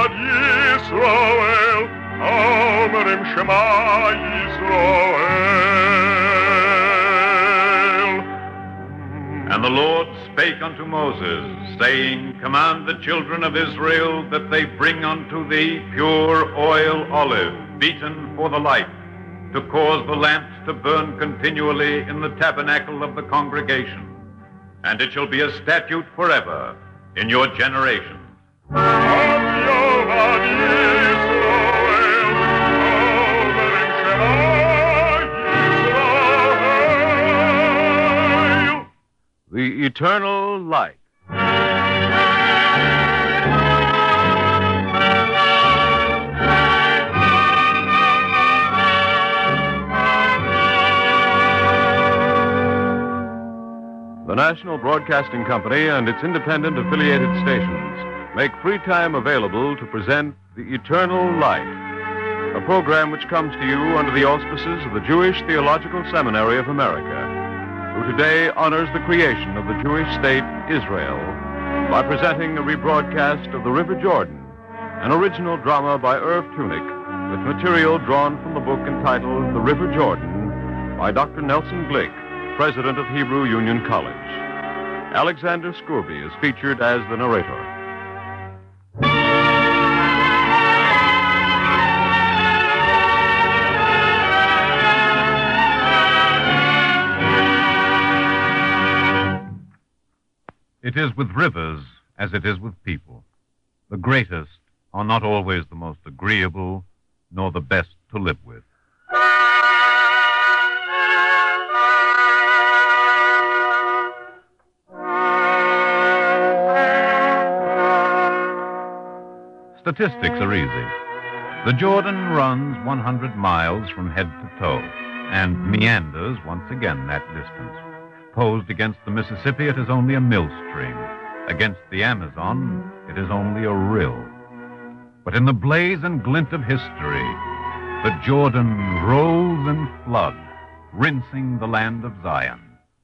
Yovad Yisrael, Omerim Shema Yisrael. And the Lord spake unto Moses, saying, Command the children of Israel that they bring unto thee pure oil olive, beaten for the light, to cause the lamps to burn continually in the tabernacle of the congregation. And it shall be a statute forever in your generations. The Eternal Light. The National Broadcasting Company and its independent affiliated stations make free time available to present The Eternal Light, a program which comes to you under the auspices of the Jewish Theological Seminary of America, who today honors the creation of the Jewish state Israel by presenting a rebroadcast of The River Jordan, an original drama by Irv Tunick with material drawn from the book entitled The River Jordan by Dr. Nelson Glick, president of Hebrew Union College. Alexander Scourby is featured as the narrator. It is with rivers as it is with people. The greatest are not always the most agreeable, nor the best to live with. Statistics are easy. The Jordan runs 100 miles from head to toe and meanders once again that distance. Posed against the Mississippi, it is only a mill stream. Against the Amazon, it is only a rill. But in the blaze and glint of history, the Jordan rolls and floods, rinsing the land of Zion.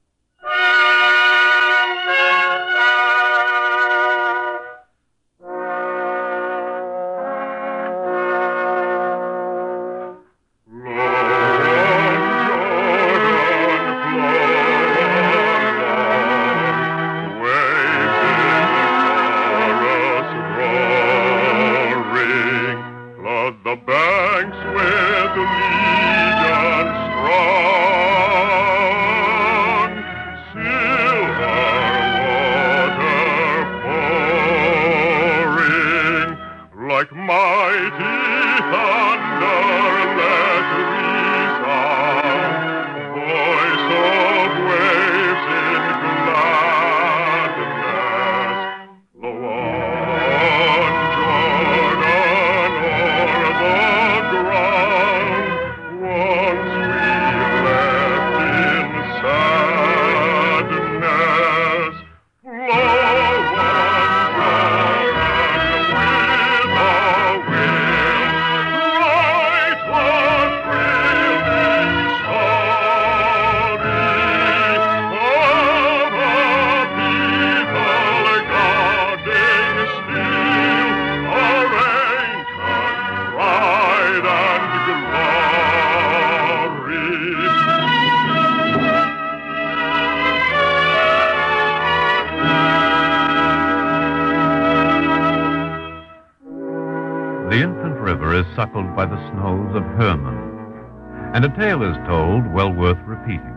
Suckled by the snows of Hermon. And a tale is told well worth repeating.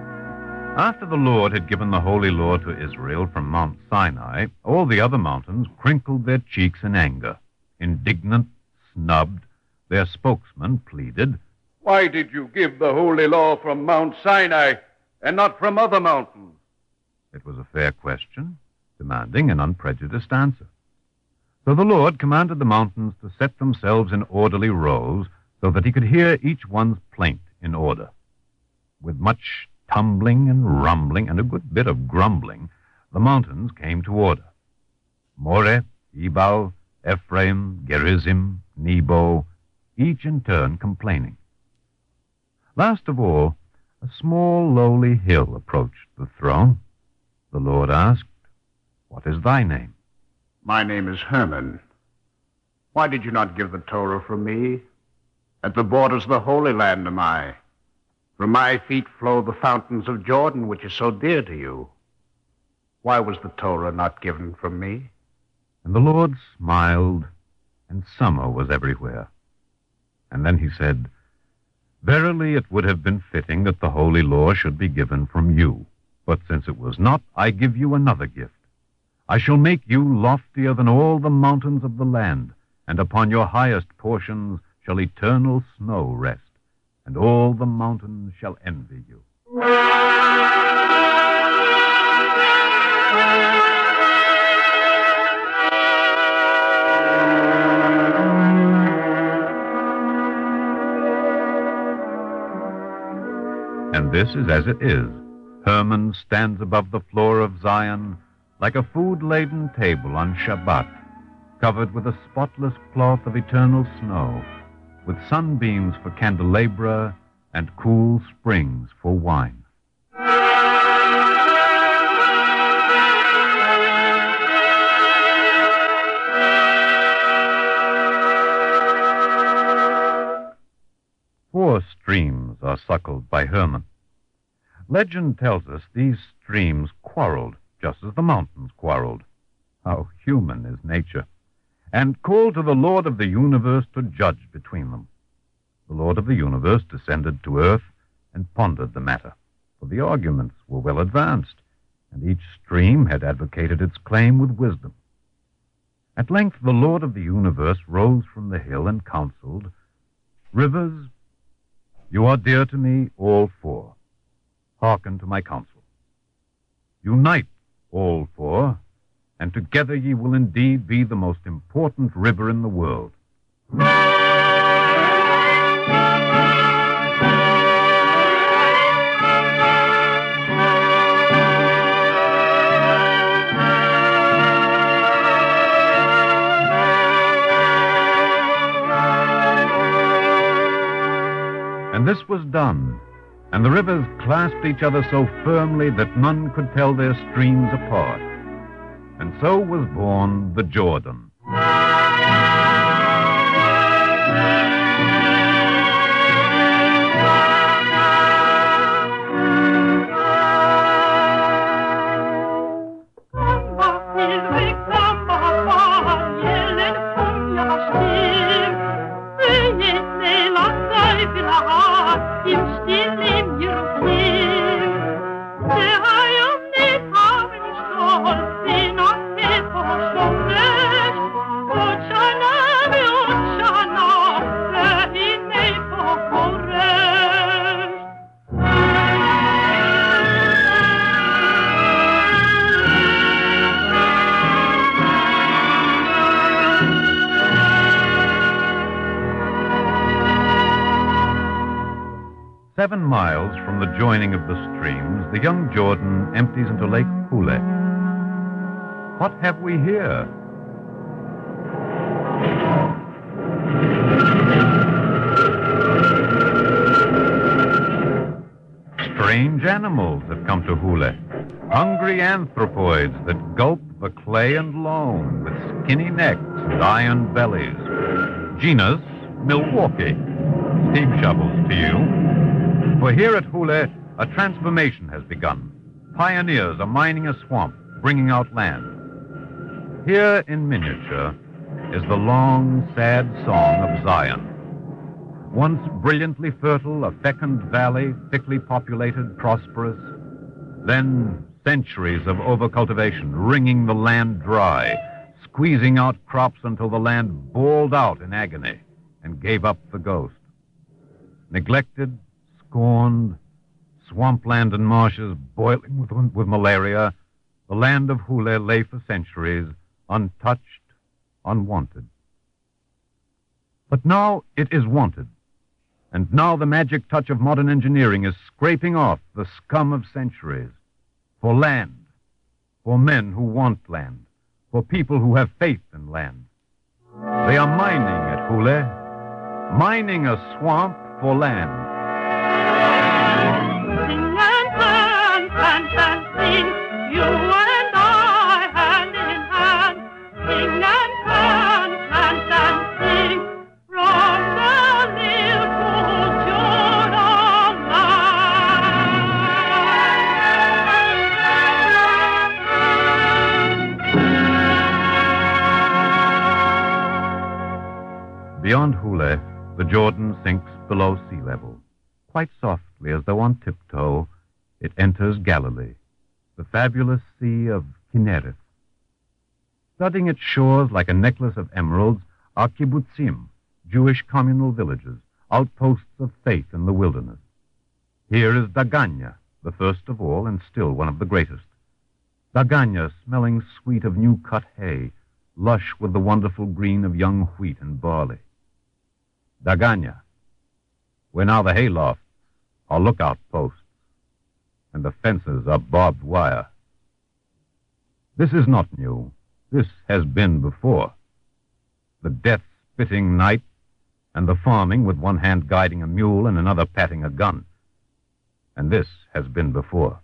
After the Lord had given the holy law to Israel from Mount Sinai, all the other mountains crinkled their cheeks in anger. Indignant, snubbed, their spokesman pleaded, Why did you give the holy law from Mount Sinai and not from other mountains? It was a fair question, demanding an unprejudiced answer. So the Lord commanded the mountains to set themselves in orderly rows so that he could hear each one's plaint in order. With much tumbling and rumbling and a good bit of grumbling, the mountains came to order. Moreh, Ebal, Ephraim, Gerizim, Nebo, each in turn complaining. Last of all, a small lowly hill approached the throne. The Lord asked, What is thy name? My name is Hermon. Why did you not give the Torah from me? At the borders of the Holy Land am I. From my feet flow the fountains of Jordan, which is so dear to you. Why was the Torah not given from me? And the Lord smiled, and summer was everywhere. And then he said, Verily it would have been fitting that the holy law should be given from you. But since it was not, I give you another gift. I shall make you loftier than all the mountains of the land, and upon your highest portions shall eternal snow rest, and all the mountains shall envy you. And this is as it is. Hermon stands above the floor of Zion like a food-laden table on Shabbat, covered with a spotless cloth of eternal snow, with sunbeams for candelabra and cool springs for wine. Four streams are suckled by Hermon. Legend tells us these streams quarreled, just as the mountains quarreled. How human is nature! And called to the Lord of the universe to judge between them. The Lord of the universe descended to earth and pondered the matter, for the arguments were well advanced, and each stream had advocated its claim with wisdom. At length the Lord of the universe rose from the hill and counseled, Rivers, you are dear to me, all four. Hearken to my counsel. Unite, all four, and together ye will indeed be the most important river in the world. And this was done, and the rivers clasped each other so firmly that none could tell their streams apart. And so was born the Jordan. "7 miles from the joining of the streams, the young Jordan empties into Lake Huleh. What have we here? Strange animals have come to Huleh. Hungry anthropoids that gulp the clay and loam with skinny necks and iron bellies. Genus, Milwaukee. Steam shovels to you. For here at Huleh, a transformation has begun. Pioneers are mining a swamp, bringing out land. Here in miniature is the long, sad song of Zion. Once brilliantly fertile, a fecund valley, thickly populated, prosperous. Then centuries of overcultivation, wringing the land dry, squeezing out crops until the land bawled out in agony and gave up the ghost. Neglected, scorned, swampland and marshes boiling with malaria, the land of Huleh lay for centuries, untouched, unwanted. But now it is wanted. And now the magic touch of modern engineering is scraping off the scum of centuries. For land, for men who want land, for people who have faith in land. They are mining at Huleh, mining a swamp for land. Sing and dance and sing, you and I hand in hand. Sing and dance and Beyond Hule, the Jordan sinks below sea level. Quite softly, as though on tiptoe, it enters Galilee, the fabulous sea of Kinneret. Studding its shores like a necklace of emeralds are kibbutzim, Jewish communal villages, outposts of faith in the wilderness. Here is Daganya, the first of all and still one of the greatest. Daganya, smelling sweet of new-cut hay, lush with the wonderful green of young wheat and barley. Daganya, where now the haylofts are lookout posts, and the fences are barbed wire. This is not new. This has been before. The death-spitting night, and the farming with one hand guiding a mule and another patting a gun. And this has been before.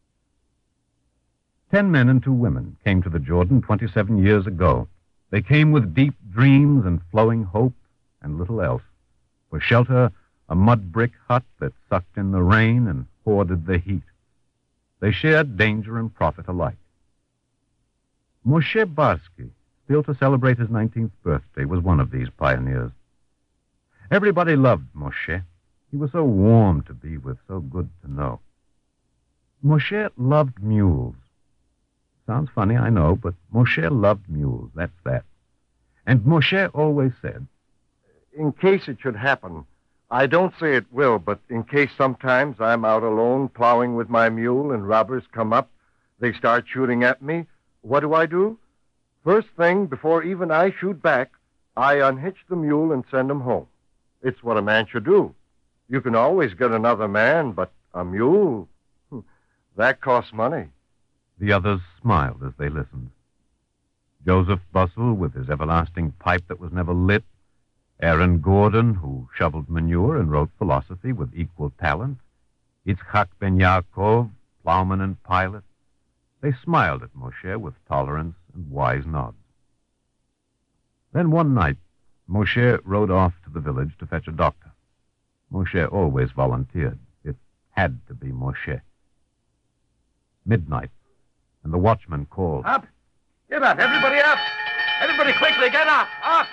10 men and 2 women came to the Jordan 27 years ago. They came with deep dreams and flowing hope and little else. For shelter, a mud brick hut that sucked in the rain and hoarded the heat. They shared danger and profit alike. Moshe Barsky, still to celebrate his 19th birthday, was one of these pioneers. Everybody loved Moshe. He was so warm to be with, so good to know. Moshe loved mules. Sounds funny, I know, but Moshe loved mules, that's that. And Moshe always said, in case it should happen, I don't say it will, but in case sometimes I'm out alone plowing with my mule and robbers come up, they start shooting at me, what do? First thing, before even I shoot back, I unhitch the mule and send him home. It's what a man should do. You can always get another man, but a mule, that costs money. The others smiled as they listened. Joseph Bussell, with his everlasting pipe that was never lit, Aaron Gordon, who shoveled manure and wrote philosophy with equal talent, Yitzchak ben Yaakov, plowman and pilot, they smiled at Moshe with tolerance and wise nods. Then one night, Moshe rode off to the village to fetch a doctor. Moshe always volunteered. It had to be Moshe. Midnight, and the watchman called. Up! Get up! Everybody up! Everybody quickly, get up! Up!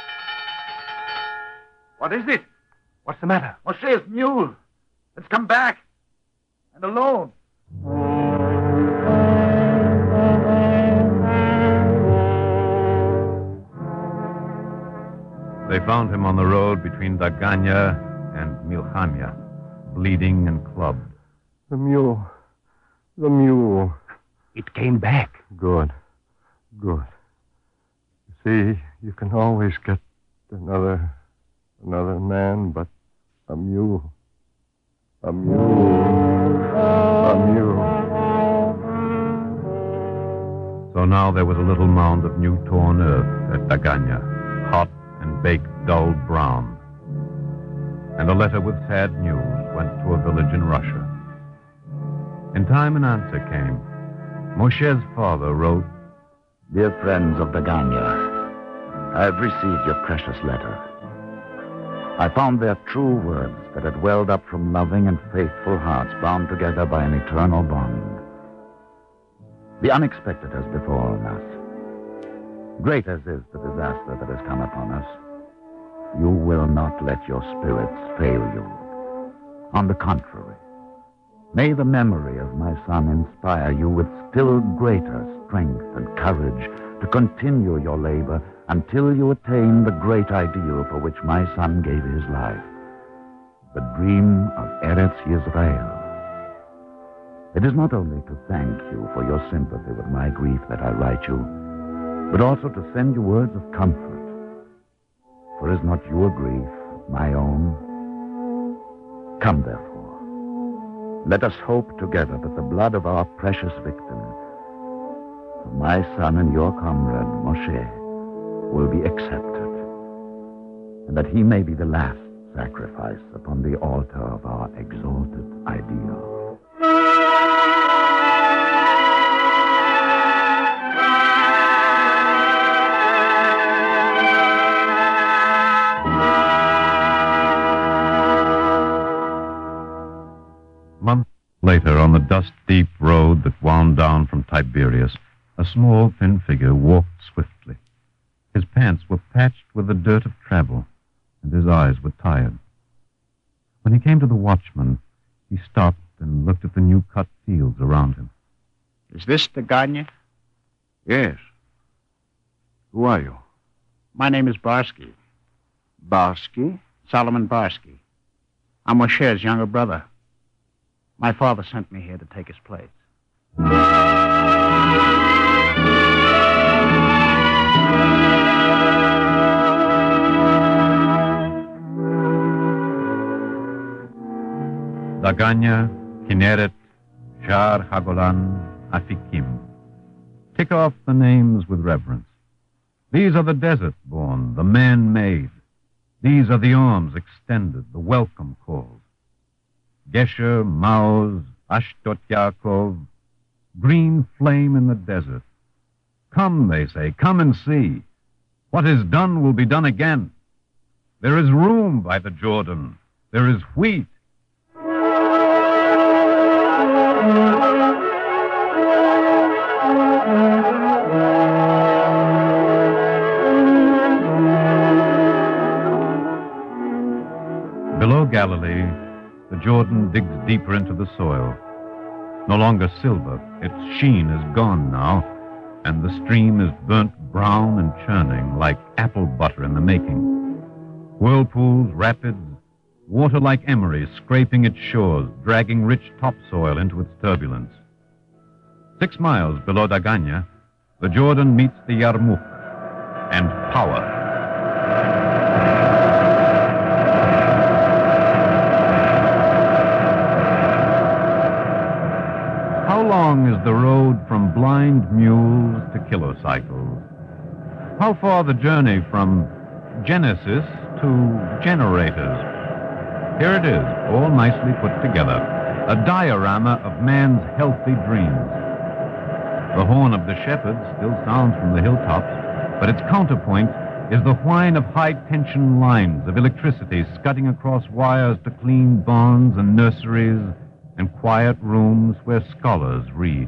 What is it? What's the matter? Moshe's mule. It's come back. And alone. They found him on the road between Daganya and Milchamia, bleeding and clubbed. The mule. It came back. Good. See, you can always get another man, but a mule. A mule. So now there was a little mound of new torn earth at Daganya, hot and baked dull brown. And a letter with sad news went to a village in Russia. In time an answer came. Moshe's father wrote, Dear friends of Daganya, I have received your precious letter. I found there true words that had welled up from loving and faithful hearts bound together by an eternal bond. The unexpected has befallen us. Great as is the disaster that has come upon us, you will not let your spirits fail you. On the contrary, may the memory of my son inspire you with still greater strength and courage to continue your labor until you attain the great ideal for which my son gave his life, the dream of Eretz Yisrael. It is not only to thank you for your sympathy with my grief that I write you, but also to send you words of comfort. For is not your grief my own? Come, therefore, let us hope together that the blood of our precious victim, of my son and your comrade, Moshe, will be accepted, and that he may be the last sacrifice upon the altar of our exalted ideal. Months later, on the dust-deep road that wound down from Tiberias, a small, thin figure walked swiftly. His pants were patched with the dirt of travel, and his eyes were tired. When he came to the watchman, he stopped and looked at the new-cut fields around him. Is this Daganya? Yes. Who are you? My name is Barsky. Barsky? Solomon Barsky. I'm Moshe's younger brother. My father sent me here to take his place. Daganya, Kinneret, Shar Hagolan, Afikim. Tick off the names with reverence. These are the desert-born, the man-made. These are the arms extended, the welcome calls. Gesher, Maoz, Ashdot Yaakov, green flame in the desert. Come, they say, come and see. What is done will be done again. There is room by the Jordan. There is wheat. Below Galilee, the Jordan digs deeper into the soil. No longer silver, its sheen is gone now, and the stream is burnt brown and churning like apple butter in the making. Whirlpools, rapids, water like emery scraping its shores, dragging rich topsoil into its turbulence. 6 miles below Daganya, the Jordan meets the Yarmouk and power. How long is the road from blind mules to kilocycles? How far the journey from Genesis to generators? Here it is, all nicely put together, a diorama of man's healthy dreams. The horn of the shepherd still sounds from the hilltops, but its counterpoint is the whine of high-tension lines of electricity scudding across wires to clean barns and nurseries and quiet rooms where scholars read.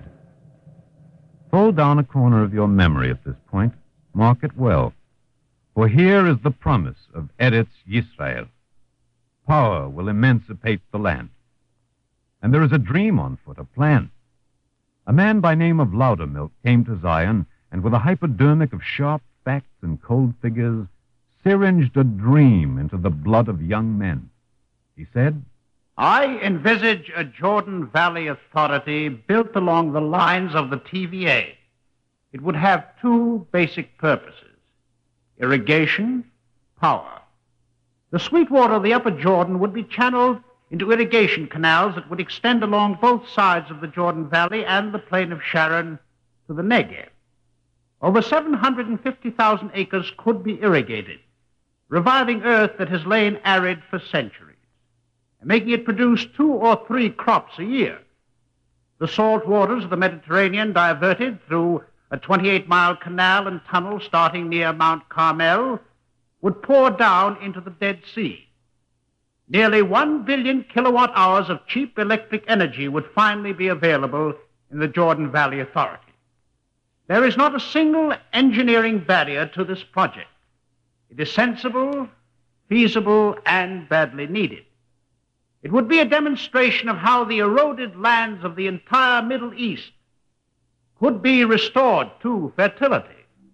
Fold down a corner of your memory at this point. Mark it well. For here is the promise of Eretz Yisrael. Power will emancipate the land. And there is a dream on foot, a plan. A man by name of Loudermilk came to Zion, and with a hypodermic of sharp facts and cold figures, syringed a dream into the blood of young men. He said, I envisage a Jordan Valley Authority built along the lines of the TVA. It would have 2 basic purposes: irrigation, power. The sweet water of the upper Jordan would be channeled into irrigation canals that would extend along both sides of the Jordan Valley and the plain of Sharon to the Negev. Over 750,000 acres could be irrigated, reviving earth that has lain arid for centuries, and making it produce 2 or 3 crops a year. The salt waters of the Mediterranean, diverted through a 28-mile canal and tunnel starting near Mount Carmel, would pour down into the Dead Sea. Nearly 1 billion kilowatt hours of cheap electric energy would finally be available in the Jordan Valley Authority. There is not a single engineering barrier to this project. It is sensible, feasible, and badly needed. It would be a demonstration of how the eroded lands of the entire Middle East could be restored to fertility.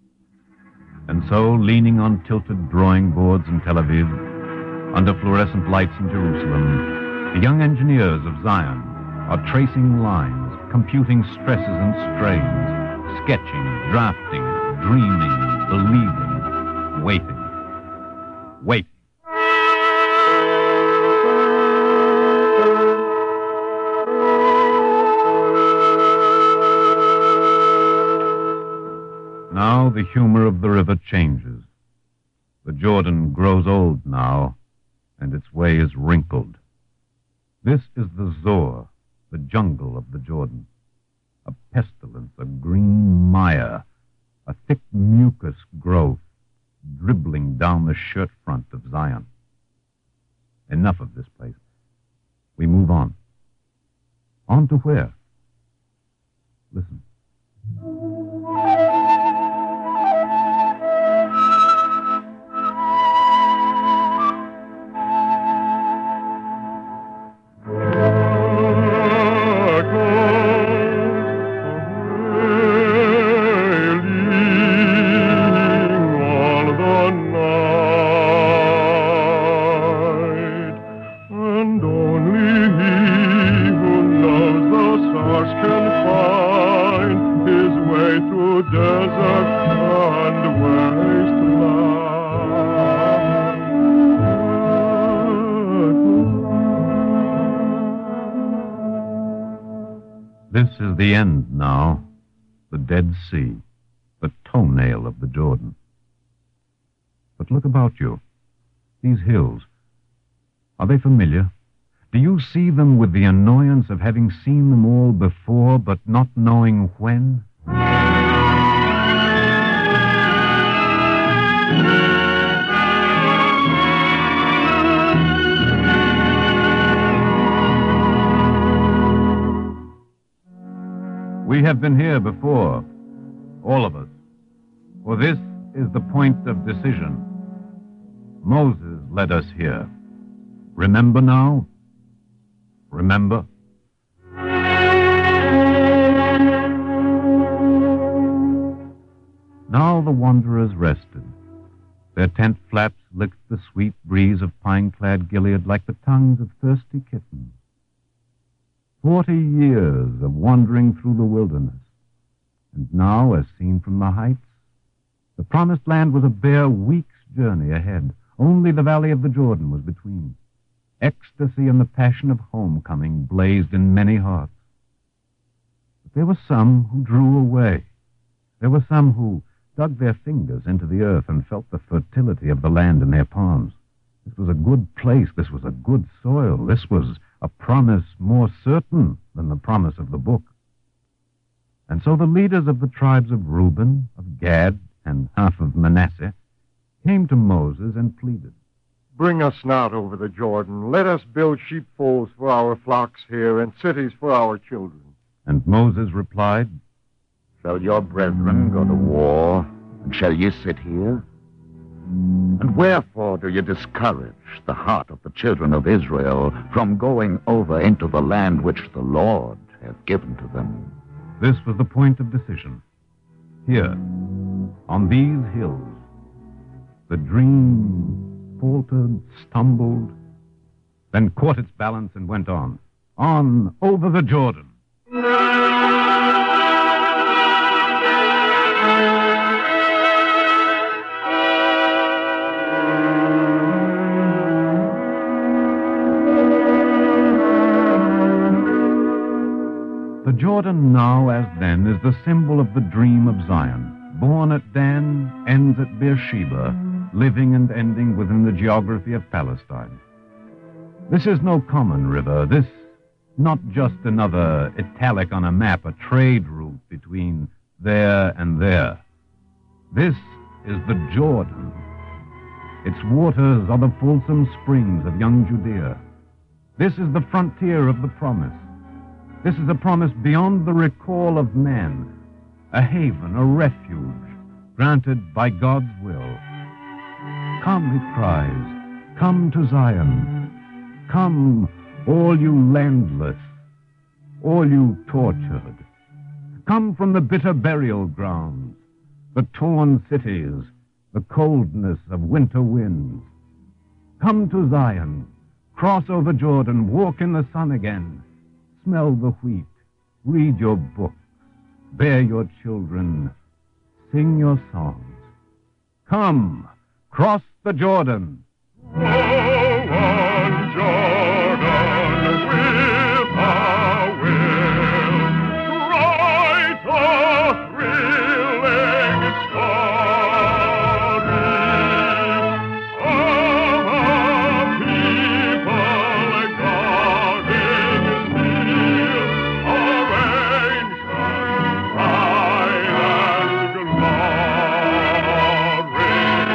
And so, leaning on tilted drawing boards in Tel Aviv, under fluorescent lights in Jerusalem, the young engineers of Zion are tracing lines, computing stresses and strains, sketching, drafting, dreaming, believing, waiting. Waiting. Now the humor of the river changes. The Jordan grows old now, and its way is wrinkled. This is the Zor, the jungle of the Jordan. A pestilence, a green mire, a thick mucus growth dribbling down the shirt front of Zion. Enough of this place. We move on. On to where? Listen. This is the end now. The Dead Sea, the toenail of the Jordan. But look about you. These hills, are they familiar? Do you see them with the annoyance of having seen them all before, but not knowing when? We have been here before, all of us, for this is the point of decision. Moses led us here. Remember now? Remember? Now the wanderers rested. Their tent flaps licked the sweet breeze of pine-clad Gilead like the tongues of thirsty kittens. 40 years of wandering through the wilderness. And now, as seen from the heights, the promised land was a bare week's journey ahead. Only the valley of the Jordan was between. Ecstasy and the passion of homecoming blazed in many hearts. But there were some who drew away. There were some who dug their fingers into the earth and felt the fertility of the land in their palms. This was a good place. This was a good soil. This was a promise more certain than the promise of the book. And so the leaders of the tribes of Reuben, of Gad, and half of Manasseh came to Moses and pleaded, Bring us not over the Jordan. Let us build sheepfolds for our flocks here and cities for our children. And Moses replied, Shall your brethren go to war, and shall ye sit here? And wherefore do you discourage the heart of the children of Israel from going over into the land which the Lord hath given to them? This was the point of decision. Here, on these hills, the dream faltered, stumbled, then caught its balance and went on over the Jordan. The Jordan now, as then, is the symbol of the dream of Zion. Born at Dan, ends at Beersheba, living and ending within the geography of Palestine. This is no common river. This, not just another italic on a map, a trade route between there and there. This is the Jordan. Its waters are the fulsome springs of young Judea. This is the frontier of the promise. This is a promise beyond the recall of man, a haven, a refuge, granted by God's will. Come, he cries, come to Zion. Come, all you landless, all you tortured. Come from the bitter burial grounds, the torn cities, the coldness of winter winds. Come to Zion, cross over Jordan, walk in the sun again. Smell the wheat, read your books, bear your children, sing your songs. Come, cross the Jordan. Oh, on Jordan with a will, write a thrilling story of a people guarding steel of ancient pride and glory.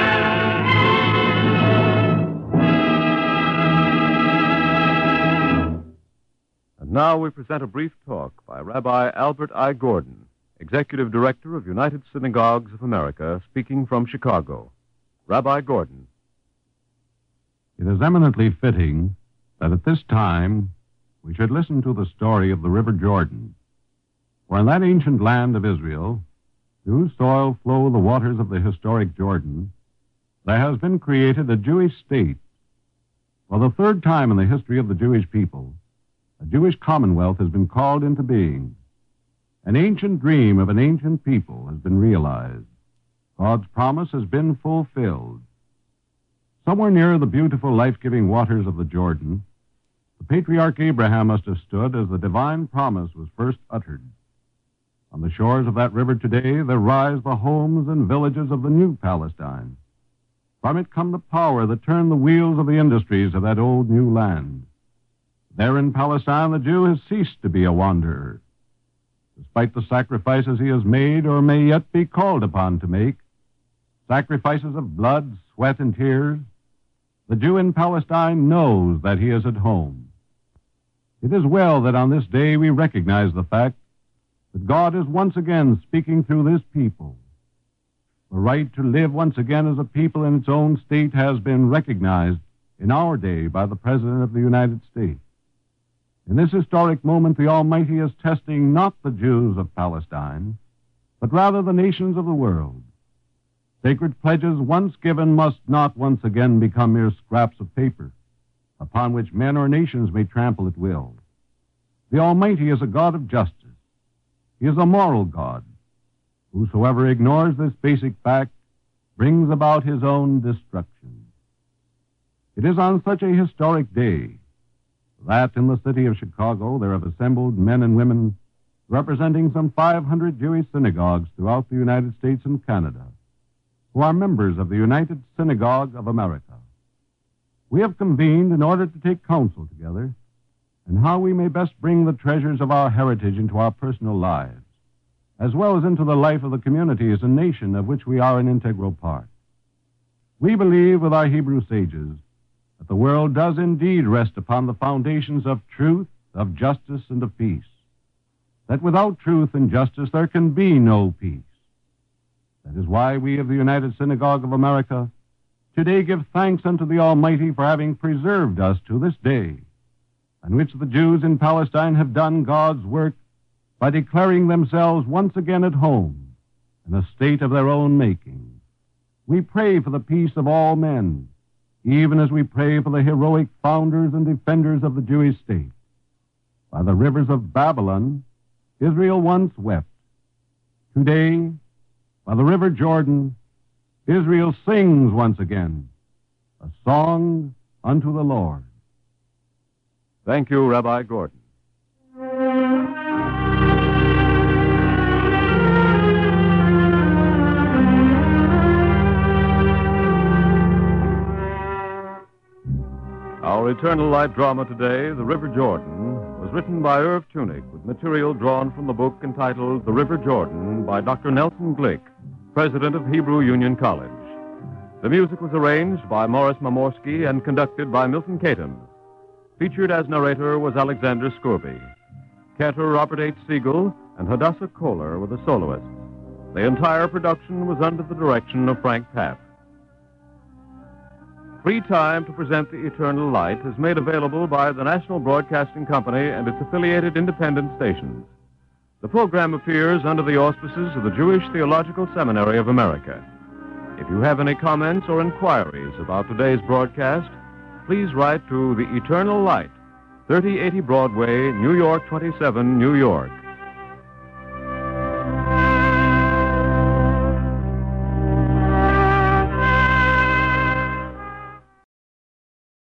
And now we present a brief talk by Rabbi Albert I. Gordon, Executive Director of United Synagogues of America, speaking from Chicago. Rabbi Gordon. It is eminently fitting that at this time we should listen to the story of the River Jordan. For in that ancient land of Israel, whose soil flow the waters of the historic Jordan, there has been created a Jewish state. For the third time in the history of the Jewish people, a Jewish commonwealth has been called into being. An ancient dream of an ancient people has been realized. God's promise has been fulfilled. Somewhere near the beautiful, life-giving waters of the Jordan, The patriarch Abraham must have stood as the divine promise was first uttered. On the shores of that river today, there rise the homes and villages of the new Palestine. From it come the power that turned the wheels of the industries of that old new land. There in Palestine, the Jew has ceased to be a wanderer. Despite the sacrifices he has made or may yet be called upon to make, sacrifices of blood, sweat, and tears, the Jew in Palestine knows that he is at home. It is well that on this day we recognize the fact that God is once again speaking through this people. The right to live once again as a people in its own state has been recognized in our day by the President of the United States. In this historic moment, the Almighty is testing not the Jews of Palestine, but rather the nations of the world. Sacred pledges once given must not once again become mere scraps of paper, upon which men or nations may trample at will. The Almighty is a God of justice. He is a moral God. Whosoever ignores this basic fact brings about his own destruction. It is on such a historic day that in the city of Chicago there have assembled men and women representing some 500 Jewish synagogues throughout the United States and Canada, who are members of the United Synagogue of America. We have convened in order to take counsel together and how we may best bring the treasures of our heritage into our personal lives, as well as into the life of the communities and nation of which we are an integral part. We believe with our Hebrew sages that the world does indeed rest upon the foundations of truth, of justice, and of peace, that without truth and justice there can be no peace. That is why we of the United Synagogue of America today give thanks unto the Almighty for having preserved us to this day, on which the Jews in Palestine have done God's work by declaring themselves once again at home in a state of their own making. We pray for the peace of all men, even as we pray for the heroic founders and defenders of the Jewish state. By the rivers of Babylon, Israel once wept. Today, by the river Jordan, Israel sings once again a song unto the Lord. Thank you, Rabbi Gordon. Our Eternal Light drama today, The River Jordan, was written by Irv Tunick with material drawn from the book entitled The River Jordan by Dr. Nelson Glick, president of Hebrew Union College. The music was arranged by Morris Mamorsky and conducted by Milton Caton. Featured as narrator was Alexander Scourby. Cantor Robert H. Siegel and Hadassah Kohler were the soloists. The entire production was under the direction of Frank Papp. Free time to present the Eternal Light is made available by the National Broadcasting Company and its affiliated independent stations. The program appears under the auspices of the Jewish Theological Seminary of America. If you have any comments or inquiries about today's broadcast, please write to the Eternal Light, 3080 Broadway, New York 27, New York.